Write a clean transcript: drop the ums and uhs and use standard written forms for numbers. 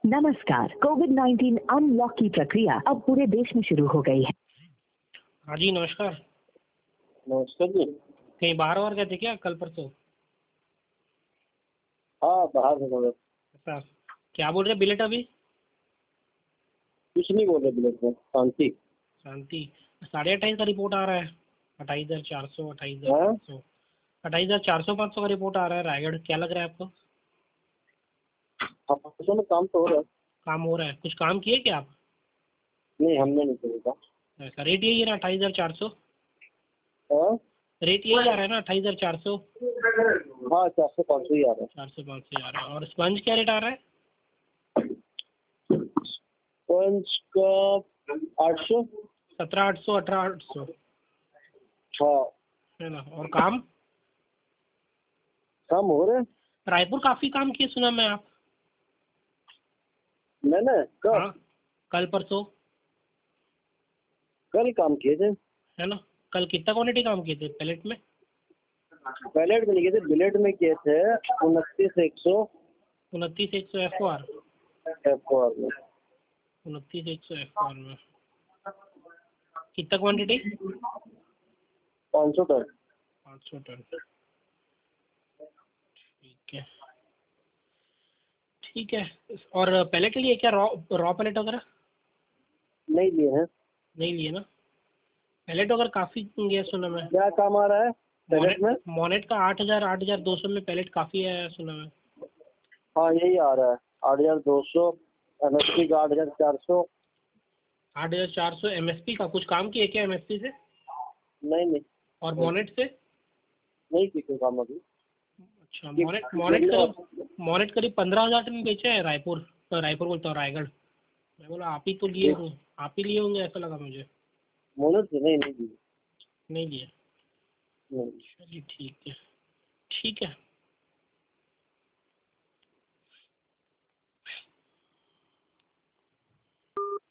नमस्कार। कोविड-19 अनलॉक की प्रक्रिया अब पूरे देश में शुरू हो गई है। हाँ जी, नमस्कार। नमस्कार जी। कहीं बाहर वार गए थे क्या कल परसों? हाँ, बाहर से बोल रहे। अच्छा, क्या बोल रहे बिलेट अभी? कुछ नहीं बोल रहे बिलेट में, शांति। शांति। 28,500 का रिपोर्ट आ रहा है। 28,400, 28,500, 28,400 500 का रिपोर्ट आ रहा है रायगढ़। क्या लग रहा है आपको? आपस में काम तो हो रहा है। काम हो रहा है? कुछ काम किए क्या आप? नहीं, हमने नहीं किया था। ऐसा रेट यही है ना 28,400? हाँ, रेट यही आ रहा है ना 28,400? हाँ, 400-500 ही आ रहा है। 400-500 आ रहा है। और स्पंज क्या रेट आ रहा है? पंच का 800। 17,800, 18,800 हाँ, है ना। और काम? काम हो रहा है। रायपुर काफी काम किए सुना मैं आप। मैंने हाँ, कल परसों कल काम किए थे। है ना। कल कितना क्वांटिटी काम किए थे पैलेट में? पैलेट में नहीं किए थे, बिलेट में किए थे। 29-100 29,100 FOR। FOR में। 29,100 FOR में कितना क्वांटिटी? 500 टन। 500 टन। ठीक है, ठीक है। और पैलेट लिए क्या? रॉ रॉ पैलेट वगैरह नहीं लिए हैं। नहीं लिए ना। पैलेट वगैरह काफ़ी गया सुना मैं। क्या काम आ रहा है पैलेट में? मोनेट का 8,000, 8,200 में पैलेट काफ़ी है सुना मैं। हाँ, यही आ रहा है 8,200। MSP का 8,400। 8,400 MSP का। कुछ काम किए क्या MSP से? नहीं नहीं, और मोनेट से? नहीं किए काम अभी। अच्छा, मोनेट करीब 15,000 टन बेचे हैं रायपुर। रायपुर बोलता हूँ, रायगढ़। मैं बोला आप ही तो लिए होंगे, आप ही लिए होंगे ऐसा लगा मुझे। मोनट से नहीं नहीं दी। नहीं लिए? नहीं। चलिए ठीक है, ठीक है।